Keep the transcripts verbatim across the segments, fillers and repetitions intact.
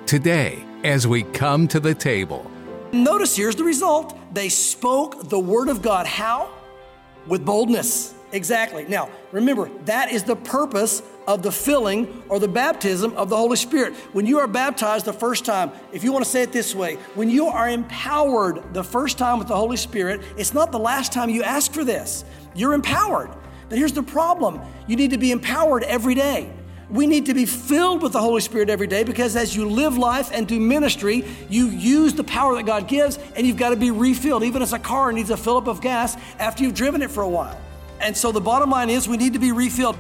today as we come to the table. Notice here's the result. They spoke the word of God. How? With boldness. Exactly. Now, remember, that is the purpose of the filling or the baptism of the Holy Spirit. When you are baptized the first time, if you want to say it this way, when you are empowered the first time with the Holy Spirit, it's not the last time you ask for this. You're empowered. But here's the problem. You need to be empowered every day. We need to be filled with the Holy Spirit every day, because as you live life and do ministry, you use the power that God gives, and you've got to be refilled. Even as a car needs a fill up of gas after you've driven it for a while. And so the bottom line is we need to be refilled.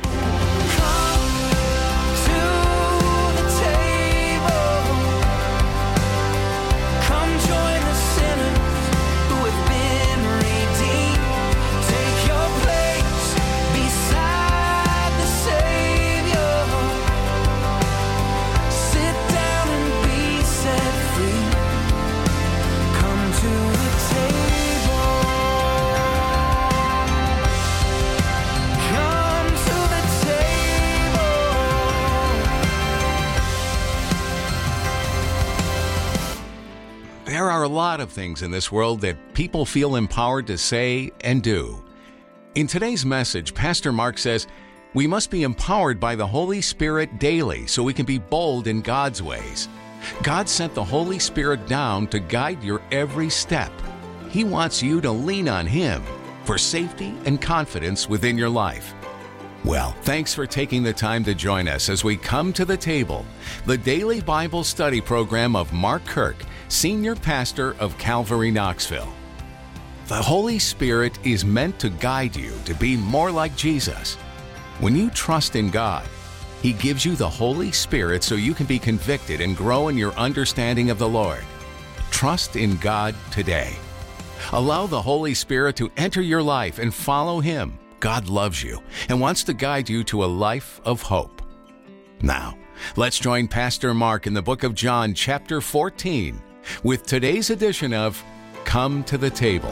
There are a lot of things in this world that people feel empowered to say and do. In today's message, Pastor Mark says we must be empowered by the Holy Spirit daily so we can be bold in God's ways. God sent the Holy Spirit down to guide your every step. He wants you to lean on Him for safety and confidence within your life. Well, thanks for taking the time to join us as we come to the table, the daily Bible study program of Mark Kirk, Senior Pastor of Calvary Knoxville. The Holy Spirit is meant to guide you to be more like Jesus. When you trust in God, He gives you the Holy Spirit so you can be convicted and grow in your understanding of the Lord. Trust in God today. Allow the Holy Spirit to enter your life and follow Him. God loves you and wants to guide you to a life of hope. Now, let's join Pastor Mark in the book of John, chapter fourteen, with today's edition of Come to the Table.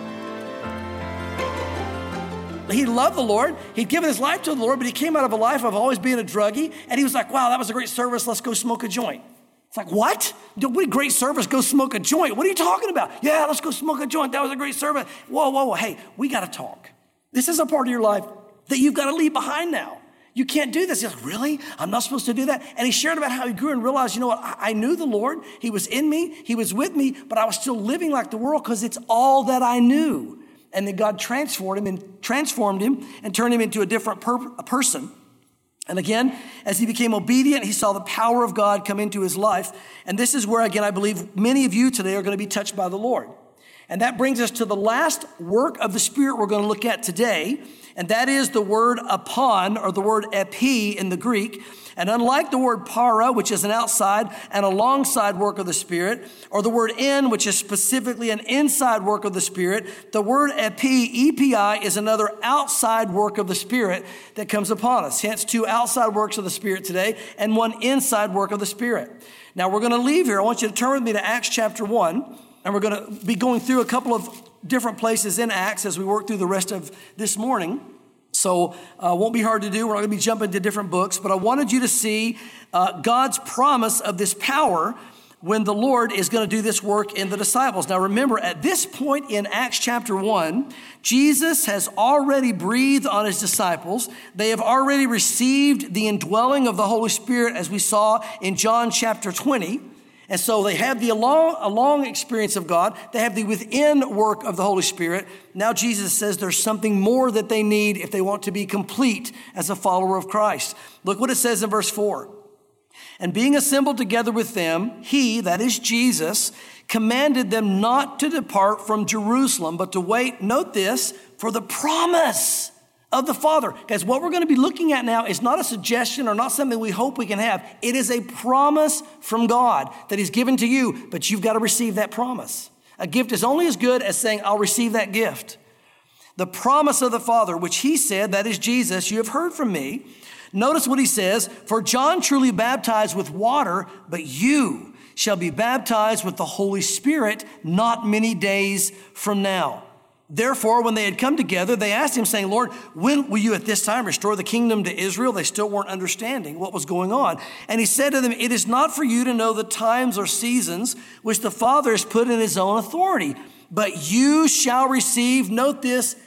He loved the Lord. He'd given his life to the Lord, but he came out of a life of always being a druggie, and he was like, wow, that was a great service. Let's go smoke a joint. It's like, what? What a great service. Go smoke a joint. What are you talking about? Yeah, let's go smoke a joint. That was a great service. Whoa, whoa, whoa. Hey, we got to talk. This is a part of your life that you've got to leave behind now. You can't do this. He's like, really? I'm not supposed to do that? And he shared about how he grew and realized, you know what? I, I knew the Lord. He was in me. He was with me, but I was still living like the world because it's all that I knew. And then God transformed him and transformed him and turned him into a different per- a person. And again, as he became obedient, he saw the power of God come into his life. And this is where, again, I believe many of you today are going to be touched by the Lord. And that brings us to the last work of the Spirit we're going to look at today. And that is the word upon, or the word epi in the Greek. And unlike the word para, which is an outside and alongside work of the Spirit, or the word in, which is specifically an inside work of the Spirit, the word epi, E P I, is another outside work of the Spirit that comes upon us. Hence, two outside works of the Spirit today and one inside work of the Spirit. Now, we're going to leave here. I want you to turn with me to Acts chapter one, and we're going to be going through a couple of different places in Acts as we work through the rest of this morning. So uh, won't be hard to do. We're not going to be jumping to different books, but I wanted you to see uh, God's promise of this power when the Lord is going to do this work in the disciples. Now remember, at this point in Acts chapter one, Jesus has already breathed on his disciples. They have already received the indwelling of the Holy Spirit, as we saw in John chapter twenty. And so they have the long, a long experience of God. They have the within work of the Holy Spirit. Now Jesus says there's something more that they need if they want to be complete as a follower of Christ. Look what it says in verse four. And being assembled together with them, he, that is Jesus, commanded them not to depart from Jerusalem, but to wait, note this, for the promise of the Father. Guys, what we're going to be looking at now is not a suggestion or not something we hope we can have. It is a promise from God that he's given to you, but you've got to receive that promise. A gift is only as good as saying, I'll receive that gift. The promise of the Father, which he said, that is Jesus, you have heard from me. Notice what he says, for John truly baptized with water, but you shall be baptized with the Holy Spirit not many days from now. Therefore, when they had come together, they asked him, saying, Lord, when will you at this time restore the kingdom to Israel? They still weren't understanding what was going on. And he said to them, it is not for you to know the times or seasons which the Father has put in his own authority, but you shall receive, note this,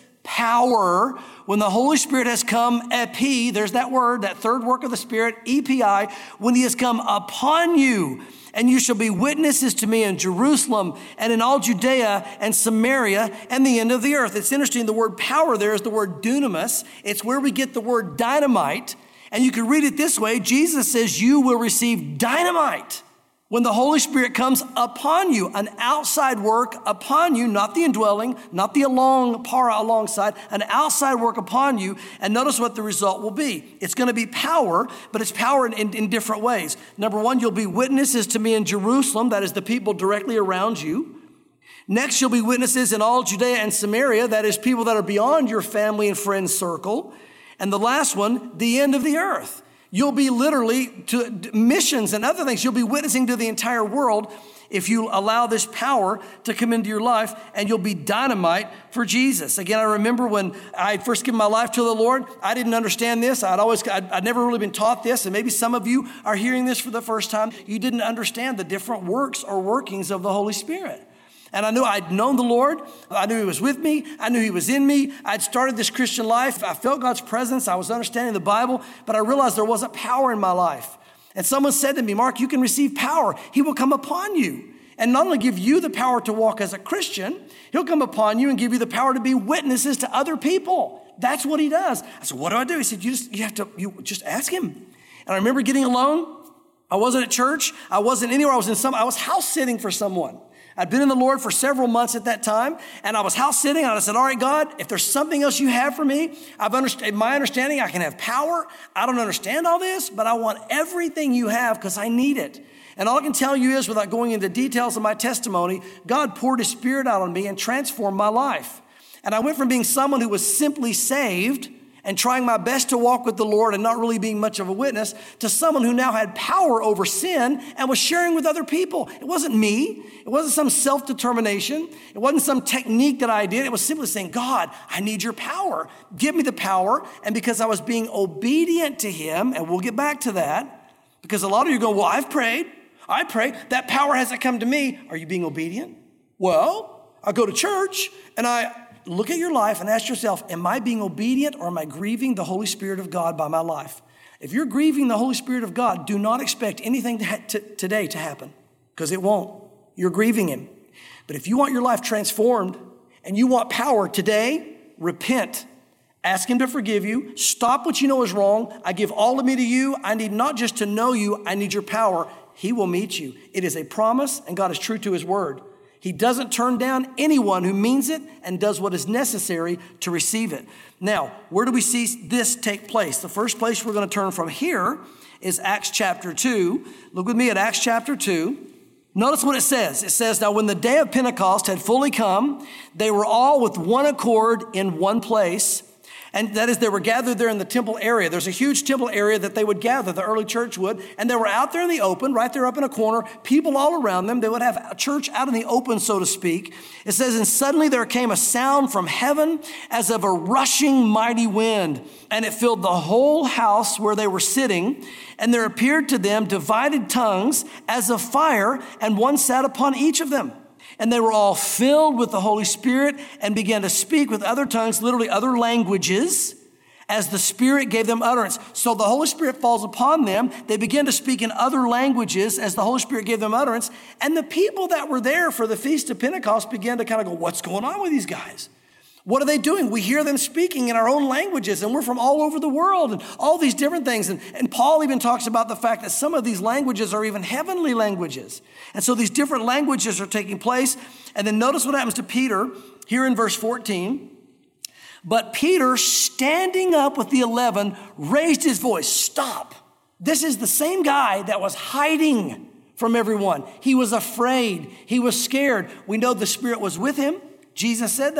power when the Holy Spirit has come, epi, there's that word, that third work of the Spirit, E P I, when he has come upon you. And you shall be witnesses to me in Jerusalem and in all Judea and Samaria and the end of the earth. It's interesting, the word power there is the word dunamis. It's where we get the word dynamite. And you can read it this way. Jesus says you will receive dynamite when the Holy Spirit comes upon you, an outside work upon you, not the indwelling, not the along, para alongside, an outside work upon you. And notice what the result will be. It's going to be power, but it's power in, in, in different ways. Number one, you'll be witnesses to me in Jerusalem. That is the people directly around you. Next, you'll be witnesses in all Judea and Samaria. That is people that are beyond your family and friends circle. And the last one, the end of the earth. You'll be literally to missions and other things. You'll be witnessing to the entire world if you allow this power to come into your life, and you'll be dynamite for Jesus. Again, I remember when I first given my life to the Lord, I didn't understand this. I'd always, I'd, I'd never really been taught this. And maybe some of you are hearing this for the first time. You didn't understand the different works or workings of the Holy Spirit. And I knew I'd known the Lord. I knew he was with me. I knew he was in me. I'd started this Christian life. I felt God's presence. I was understanding the Bible, but I realized there wasn't power in my life. And someone said to me, Mark, you can receive power. He will come upon you and not only give you the power to walk as a Christian, he'll come upon you and give you the power to be witnesses to other people. That's what he does. I said, what do I do? He said, you just, you have to, you just ask him. And I remember getting alone. I wasn't at church. I wasn't anywhere. I was in some, I was house sitting for someone. I'd been in the Lord for several months at that time, and I was house sitting, and I said, all right, God, if there's something else you have for me, I've understood, my understanding, I can have power. I don't understand all this, but I want everything you have because I need it. And all I can tell you is, without going into details of my testimony, God poured his Spirit out on me and transformed my life. And I went from being someone who was simply saved and trying my best to walk with the Lord and not really being much of a witness, to someone who now had power over sin and was sharing with other people. It wasn't me. It wasn't some self-determination. It wasn't some technique that I did. It was simply saying, God, I need your power. Give me the power. And because I was being obedient to him, and we'll get back to that, because a lot of you go, well, I've prayed. I pray. That power hasn't come to me. Are you being obedient? Well, I go to church and I look at your life and ask yourself, am I being obedient or am I grieving the Holy Spirit of God by my life? If you're grieving the Holy Spirit of God, do not expect anything to ha- to, today to happen, because it won't. You're grieving him. But if you want your life transformed and you want power today, repent. Ask him to forgive you. Stop what you know is wrong. I give all of me to you. I need not just to know you, I need your power. He will meet you. It is a promise, and God is true to his word. He doesn't turn down anyone who means it and does what is necessary to receive it. Now, where do we see this take place? The first place we're going to turn from here is Acts chapter two. Look with me at Acts chapter two. Notice what it says. It says, now when the day of Pentecost had fully come, they were all with one accord in one place. And that is, they were gathered there in the temple area. There's a huge temple area that they would gather, the early church would. And they were out there in the open, right there up in a corner, people all around them. They would have a church out in the open, so to speak. It says, and suddenly there came a sound from heaven as of a rushing mighty wind. And it filled the whole house where they were sitting. And there appeared to them divided tongues as of fire, and one sat upon each of them. And they were all filled with the Holy Spirit and began to speak with other tongues, literally other languages, as the Spirit gave them utterance. So the Holy Spirit falls upon them. They begin to speak in other languages as the Holy Spirit gave them utterance. And the people that were there for the Feast of Pentecost began to kind of go, what's going on with these guys? What are they doing? We hear them speaking in our own languages, and we're from all over the world and all these different things. And, and Paul even talks about the fact that some of these languages are even heavenly languages. And so these different languages are taking place. And then notice what happens to Peter here in verse fourteen. But Peter, standing up with the eleven, raised his voice. Stop. This is the same guy that was hiding from everyone. He was afraid. He was scared. We know the Spirit was with him. Jesus said that.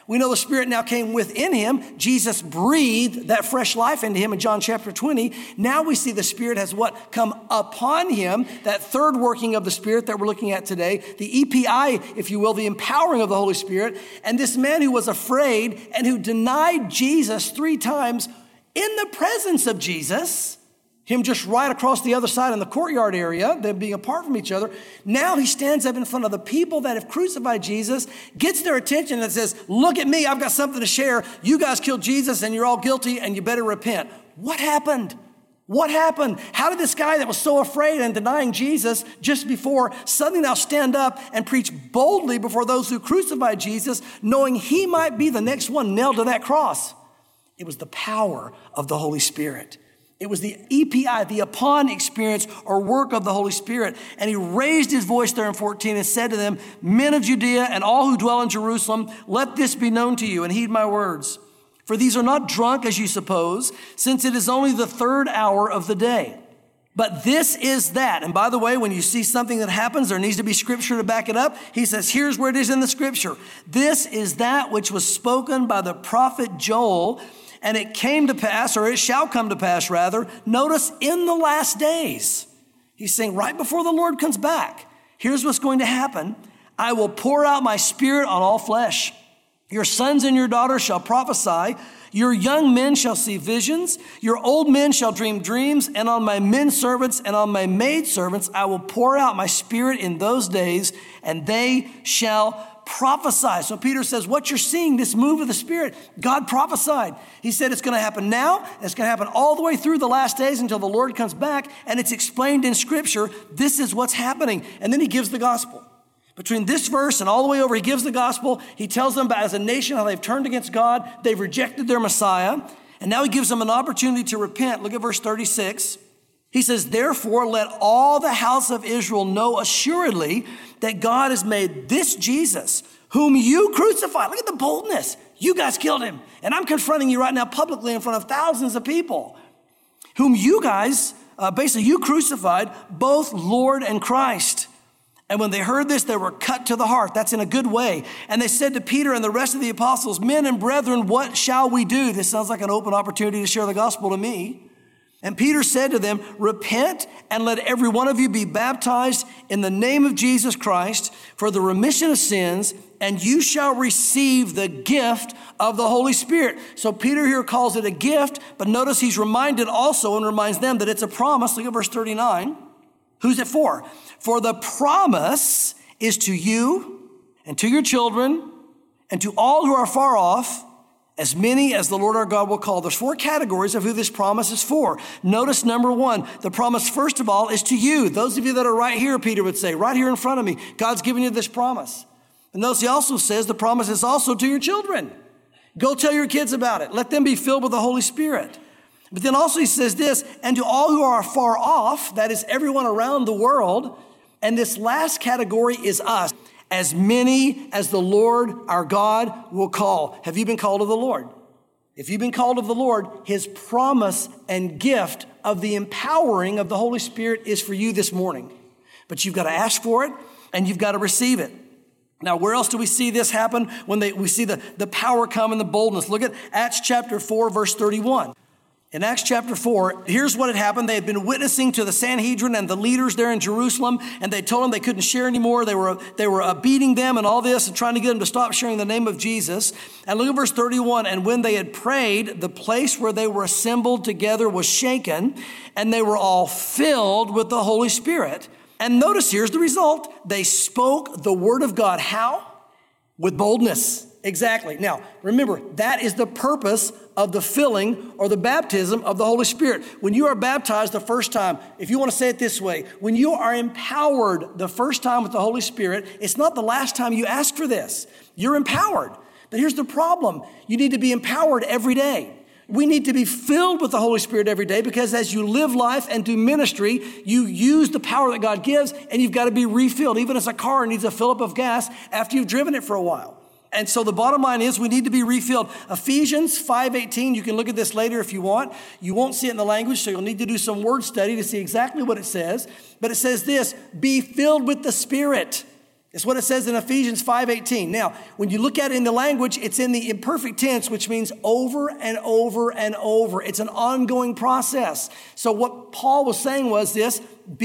We know the Spirit now came within him. Jesus breathed that fresh life into him in John chapter twenty. Now we see the Spirit has what? Come upon him, that third working of the Spirit that we're looking at today, the E P I, if you will, the empowering of the Holy Spirit. And this man who was afraid and who denied Jesus three times in the presence of Jesus, him just right across the other side in the courtyard area, them being apart from each other. Now he stands up in front of the people that have crucified Jesus, gets their attention and says, look at me, I've got something to share. You guys killed Jesus and you're all guilty and you better repent. What happened? What happened? How did this guy that was so afraid and denying Jesus just before suddenly now stand up and preach boldly before those who crucified Jesus, knowing he might be the next one nailed to that cross? It was the power of the Holy Spirit. It was the E P I, the upon experience or work of the Holy Spirit. And he raised his voice there in fourteen and said to them, men of Judea and all who dwell in Jerusalem, let this be known to you and heed my words. For these are not drunk as you suppose, since it is only the third hour of the day. But this is that. And by the way, when you see something that happens, there needs to be scripture to back it up. He says, here's where it is in the scripture. This is that which was spoken by the prophet Joel. And it came to pass, or it shall come to pass rather, notice in the last days. He's saying right before the Lord comes back, here's what's going to happen. I will pour out my Spirit on all flesh. Your sons and your daughters shall prophesy. Your young men shall see visions. Your old men shall dream dreams. And on my men servants and on my maid servants, I will pour out my Spirit in those days, and they shall prophesy. So Peter says, what you're seeing, this move of the Spirit, God prophesied. He said it's going to happen now. And it's going to happen all the way through the last days until the Lord comes back. And it's explained in Scripture. This is what's happening. And then he gives the gospel. Between this verse and all the way over, he gives the gospel. He tells them about as a nation how they've turned against God. They've rejected their Messiah. And now he gives them an opportunity to repent. Look at verse thirty-six. He says, therefore, let all the house of Israel know assuredly that God has made this Jesus, whom you crucified. Look at the boldness. You guys killed him. And I'm confronting you right now publicly in front of thousands of people. Whom you guys, uh, basically you crucified, both Lord and Christ. And when they heard this, they were cut to the heart. That's in a good way. And they said to Peter and the rest of the apostles, men and brethren, what shall we do? This sounds like an open opportunity to share the gospel to me. And Peter said to them, repent and let every one of you be baptized in the name of Jesus Christ for the remission of sins, and you shall receive the gift of the Holy Spirit. So Peter here calls it a gift, but notice he's reminded also and reminds them that it's a promise. Look at verse thirty-nine. Who's it for? For the promise is to you and to your children and to all who are far off, as many as the Lord our God will call. There's four categories of who this promise is for. Notice number one, the promise first of all is to you. Those of you that are right here, Peter would say, right here in front of me, God's given you this promise. And notice he also says the promise is also to your children. Go tell your kids about it. Let them be filled with the Holy Spirit. But then also he says this, and to all who are far off, that is everyone around the world. And this last category is us. As many as the Lord our God will call. Have you been called of the Lord? If you've been called of the Lord, his promise and gift of the empowering of the Holy Spirit is for you this morning. But you've got to ask for it and you've got to receive it. Now, where else do we see this happen? When they, we see the, the power come and the boldness. Look at Acts chapter four, verse thirty-one. In Acts chapter four, here's what had happened. They had been witnessing to the Sanhedrin and the leaders there in Jerusalem, and they told them they couldn't share anymore. They were, they were uh, beating them and all this and trying to get them to stop sharing the name of Jesus. And look at verse thirty-one. And when they had prayed, the place where they were assembled together was shaken, and they were all filled with the Holy Spirit. And notice here's the result. They spoke the word of God. How? With boldness. Exactly. Now, remember, that is the purpose of the filling or the baptism of the Holy Spirit. When you are baptized the first time, if you want to say it this way, when you are empowered the first time with the Holy Spirit, it's not the last time you ask for this. You're empowered. But here's the problem. You need to be empowered every day. We need to be filled with the Holy Spirit every day because as you live life and do ministry, you use the power that God gives and you've got to be refilled. Even as a car needs a fill up of gas after you've driven it for a while. And so the bottom line is we need to be refilled. Ephesians five eighteen, you can look at this later if you want. You won't see it in the language, so you'll need to do some word study to see exactly what it says. But it says this, be filled with the Spirit. It's what it says in Ephesians five eighteen. Now, when you look at it in the language, it's in the imperfect tense, which means over and over and over. It's an ongoing process. So what Paul was saying was this: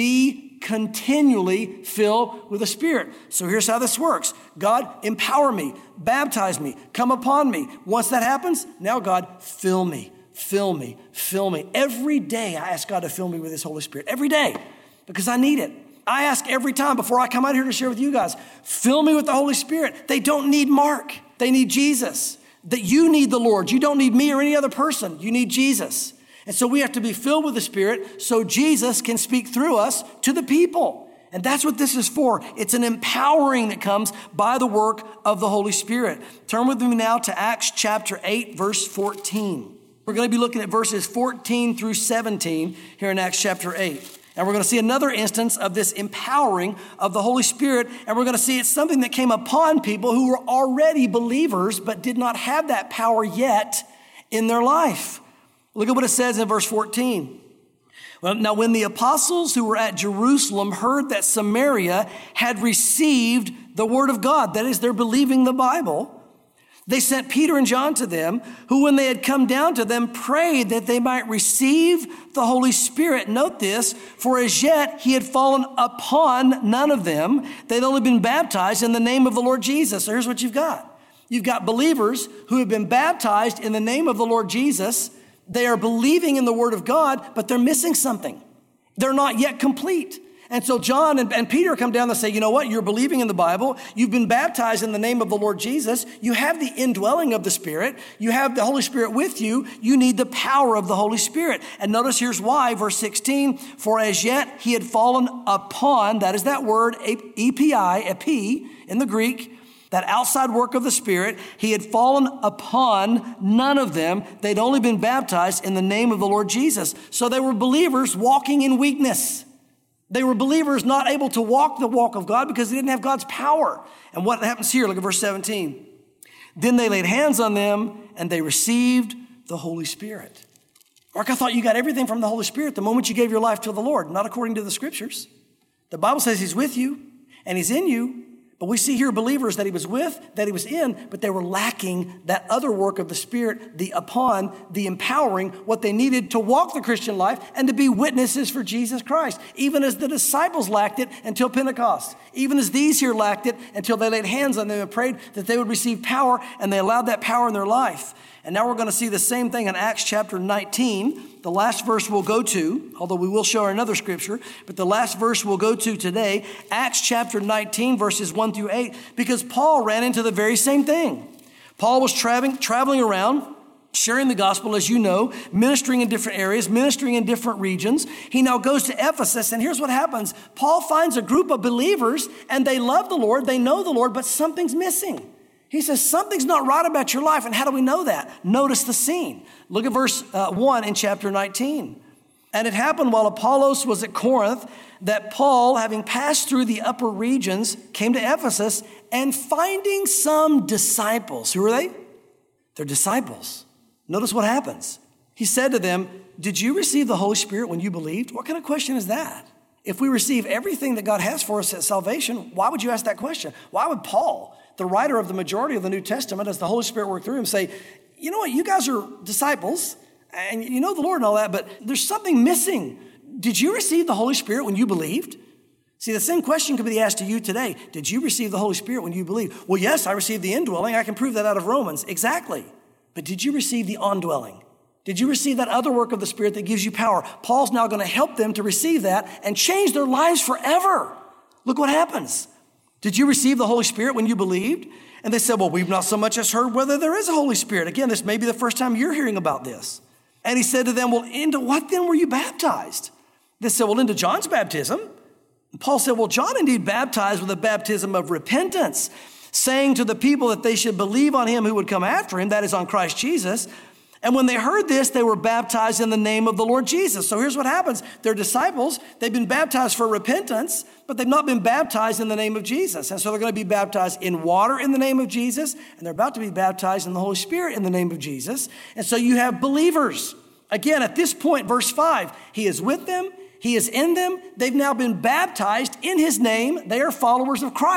be continually filled with the Spirit. So here's how this works. God, empower me, baptize me, come upon me. Once that happens, now God, fill me, fill me, fill me. Every day I ask God to fill me with His Holy Spirit. Every day, because I need it. I ask every time before I come out here to share with you guys, fill me with the Holy Spirit. They don't need Mark. They need Jesus. That you need the Lord. You don't need me or any other person. You need Jesus. And so we have to be filled with the Spirit so Jesus can speak through us to the people. And that's what this is for. It's an empowering that comes by the work of the Holy Spirit. Turn with me now to Acts chapter eight, verse fourteen. We're going to be looking at verses fourteen through seventeen here in Acts chapter eight. And we're going to see another instance of this empowering of the Holy Spirit. And we're going to see it's something that came upon people who were already believers, but did not have that power yet in their life. Look at what it says in verse fourteen. Well, now when the apostles who were at Jerusalem heard that Samaria had received the word of God, that is, they're believing the Bible, they sent Peter and John to them, who when they had come down to them, prayed that they might receive the Holy Spirit. Note this, for as yet he had fallen upon none of them. They'd only been baptized in the name of the Lord Jesus. So here's what you've got. You've got believers who have been baptized in the name of the Lord Jesus. They are believing in the word of God, but they're missing something. They're not yet complete. And so John and, and Peter come down and say, you know what? You're believing in the Bible. You've been baptized in the name of the Lord Jesus. You have the indwelling of the Spirit. You have the Holy Spirit with you. You need the power of the Holy Spirit. And notice here's why, verse sixteen, for as yet he had fallen upon, that is that word, E P I, epi, in the Greek, that outside work of the Spirit, he had fallen upon none of them. They'd only been baptized in the name of the Lord Jesus. So they were believers walking in weakness. They were believers not able to walk the walk of God because they didn't have God's power. And what happens here? Look at verse seventeen. Then they laid hands on them and they received the Holy Spirit. Mark, I thought you got everything from the Holy Spirit the moment you gave your life to the Lord, not according to the scriptures. The Bible says he's with you and he's in you. But we see here believers that he was with, that he was in, but they were lacking that other work of the Spirit, the upon, the empowering, what they needed to walk the Christian life and to be witnesses for Jesus Christ. Even as the disciples lacked it until Pentecost. Even as these here lacked it until they laid hands on them and prayed that they would receive power, and they allowed that power in their life. And now we're going to see the same thing in Acts chapter nineteen. The last verse we'll go to, although we will show another scripture, but the last verse we'll go to today, Acts chapter nineteen, verses one through eight, because Paul ran into the very same thing. Paul was traveling, traveling around, sharing the gospel, as you know, ministering in different areas, ministering in different regions. He now goes to Ephesus, and here's what happens. Paul finds a group of believers, and they love the Lord, they know the Lord, but something's missing. He says, something's not right about your life. And how do we know that? Notice the scene. Look at verse uh, one in chapter nineteen. And it happened while Apollos was at Corinth that Paul, having passed through the upper regions, came to Ephesus, and finding some disciples. Who are they? They're disciples. Notice what happens. He said to them, did you receive the Holy Spirit when you believed? What kind of question is that? If we receive everything that God has for us at salvation, why would you ask that question? Why would Paul, the writer of the majority of the New Testament, as the Holy Spirit worked through him, say, you know what, you guys are disciples, and you know the Lord and all that, but there's something missing. Did you receive the Holy Spirit when you believed? See, the same question could be asked to you today. Did you receive the Holy Spirit when you believed? Well, yes, I received the indwelling. I can prove that out of Romans. Exactly. But did you receive the ondwelling? Did you receive that other work of the Spirit that gives you power? Paul's now going to help them to receive that and change their lives forever. Look what happens. Did you receive the Holy Spirit when you believed? And they said, well, we've not so much as heard whether there is a Holy Spirit. Again, this may be the first time you're hearing about this. And he said to them, well, into what then were you baptized? They said, well, into John's baptism. And Paul said, well, John indeed baptized with a baptism of repentance, saying to the people that they should believe on him who would come after him, that is on Christ Jesus. And when they heard this, they were baptized in the name of the Lord Jesus. So here's what happens. They're disciples. They've been baptized for repentance, but they've not been baptized in the name of Jesus. And so they're going to be baptized in water in the name of Jesus, and they're about to be baptized in the Holy Spirit in the name of Jesus. And so you have believers. Again, at this point, verse five, he is with them. He is in them. They've now been baptized in his name. They are followers of Christ.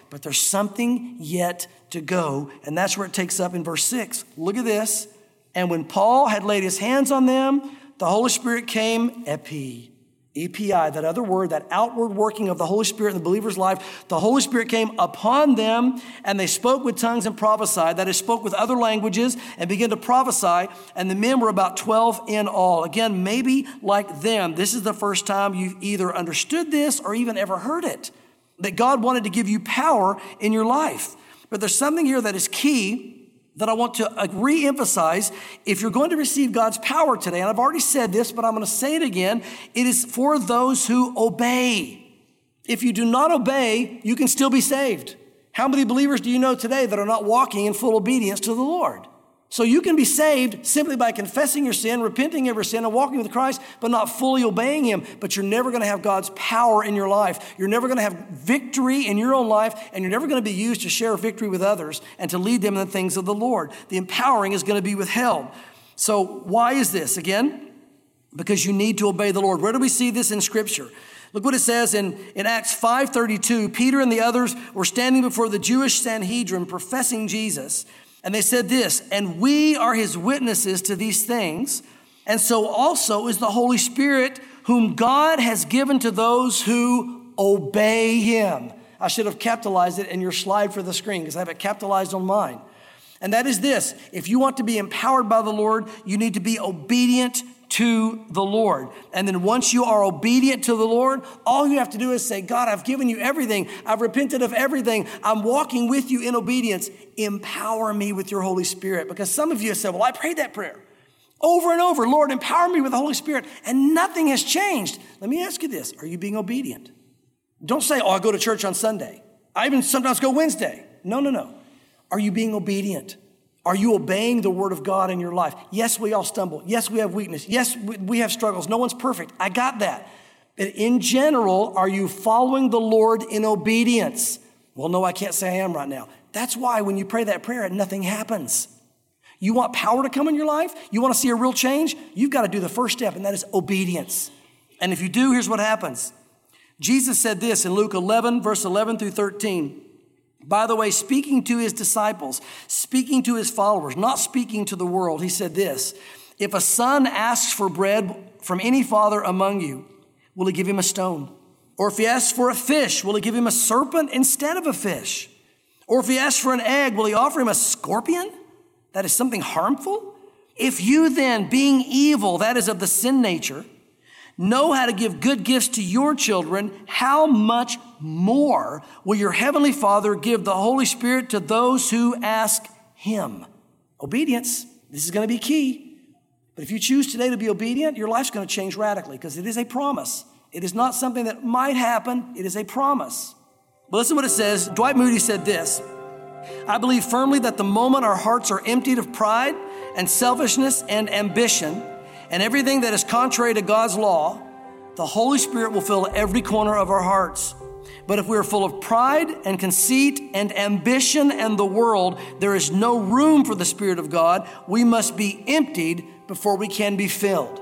but there's something yet to go. And that's where it takes up in verse six. Look at this. And when Paul had laid his hands on them, the Holy Spirit came, epi, E P I, that other word, that outward working of the Holy Spirit in the believer's life. The Holy Spirit came upon them, and they spoke with tongues and prophesied. That is, spoke with other languages and began to prophesy. And the men were about twelve in all. Again, maybe like them, this is the first time you've either understood this or even ever heard it, that God wanted to give you power in your life. But there's something here that is key that I want to re-emphasize. If you're going to receive God's power today, and I've already said this, but I'm going to say it again, it is for those who obey. If you do not obey, you can still be saved. How many believers do you know today that are not walking in full obedience to the Lord? So you can be saved simply by confessing your sin, repenting of your sin, and walking with Christ, but not fully obeying him. But you're never going to have God's power in your life. You're never going to have victory in your own life, and you're never going to be used to share victory with others and to lead them in the things of the Lord. The empowering is going to be withheld. So why is this? Again, because you need to obey the Lord. Where do we see this in Scripture? Look what it says in, in Acts five thirty-two. Peter and the others were standing before the Jewish Sanhedrin professing Jesus. And they said this, and we are his witnesses to these things. And so also is the Holy Spirit, whom God has given to those who obey him. I should have capitalized it in your slide for the screen because I have it capitalized on mine. And that is this, if you want to be empowered by the Lord, you need to be obedient to the Lord. And then once you are obedient to the Lord, all you have to do is say, God, I've given you everything. I've repented of everything. I'm walking with you in obedience. Empower me with your Holy Spirit. Because some of you have said, well, I prayed that prayer over and over. Lord, empower me with the Holy Spirit. And nothing has changed. Let me ask you this. Are you being obedient? Don't say, oh, I go to church on Sunday. I even sometimes go Wednesday. No, no, no. Are you being obedient? Are you obeying the word of God in your life? Yes, we all stumble. Yes, we have weakness. Yes, we have struggles. No one's perfect. I got that. But in general, are you following the Lord in obedience? Well, no, I can't say I am right now. That's why when you pray that prayer, nothing happens. You want power to come in your life? You want to see a real change? You've got to do the first step, and that is obedience. And if you do, here's what happens. Jesus said this in Luke eleven, verse eleven through thirteen. By the way, speaking to his disciples, speaking to his followers, not speaking to the world, he said this, if a son asks for bread from any father among you, will he give him a stone? Or if he asks for a fish, will he give him a serpent instead of a fish? Or if he asks for an egg, will he offer him a scorpion? That is something harmful? If you then, being evil, that is of the sin nature, know how to give good gifts to your children, how much more will your heavenly Father give the Holy Spirit to those who ask him? Obedience. This is going to be key. But if you choose today to be obedient, your life's going to change radically because it is a promise. It is not something that might happen. It is a promise. But listen to what it says. Dwight Moody said this, I believe firmly that the moment our hearts are emptied of pride and selfishness and ambition, and everything that is contrary to God's law, the Holy Spirit will fill every corner of our hearts. But if we are full of pride and conceit and ambition and the world, there is no room for the Spirit of God. We must be emptied before we can be filled.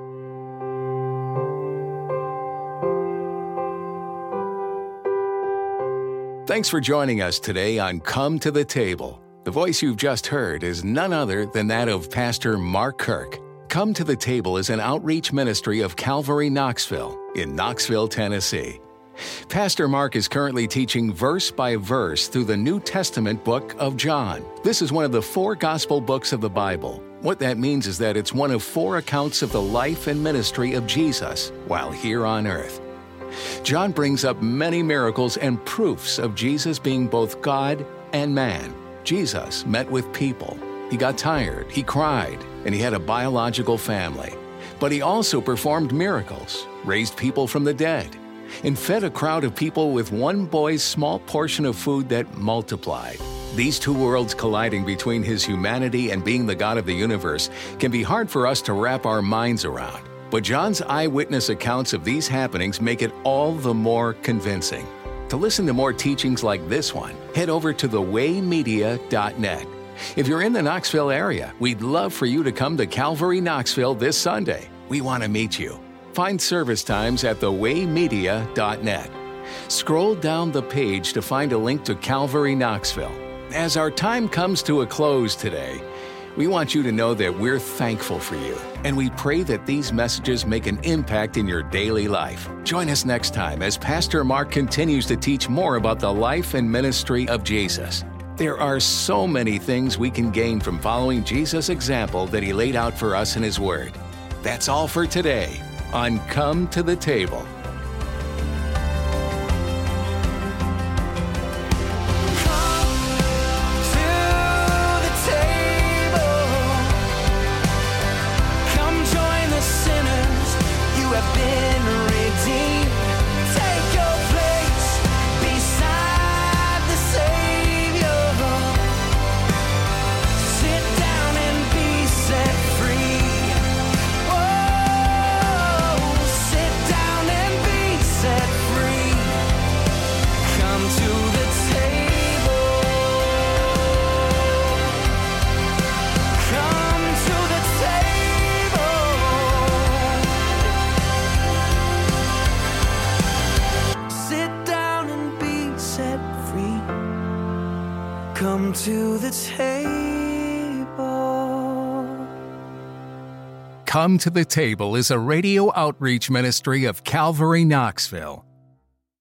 Thanks for joining us today on Come to the Table. The voice you've just heard is none other than that of Pastor Mark Kirk. Come to the Table is an outreach ministry of Calvary Knoxville in Knoxville, Tennessee. Pastor Mark is currently teaching verse by verse through the New Testament book of John. This is one of the four gospel books of the Bible. What that means is that it's one of four accounts of the life and ministry of Jesus while here on earth. John brings up many miracles and proofs of Jesus being both God and man. Jesus met with people. He got tired, he cried, and he had a biological family. But he also performed miracles, raised people from the dead, and fed a crowd of people with one boy's small portion of food that multiplied. These two worlds colliding between his humanity and being the God of the universe can be hard for us to wrap our minds around. But John's eyewitness accounts of these happenings make it all the more convincing. To listen to more teachings like this one, head over to the way media dot net. If you're in the Knoxville area, we'd love for you to come to Calvary Knoxville this Sunday. We want to meet you. Find service times at the way media dot net. Scroll down the page to find a link to Calvary Knoxville. As our time comes to a close today, we want you to know that we're thankful for you, and we pray that these messages make an impact in your daily life. Join us next time as Pastor Mark continues to teach more about the life and ministry of Jesus. There are so many things we can gain from following Jesus' example that he laid out for us in his Word. That's all for today on Come to the Table. Come to the table. Come to the Table is a radio outreach ministry of Calvary Knoxville.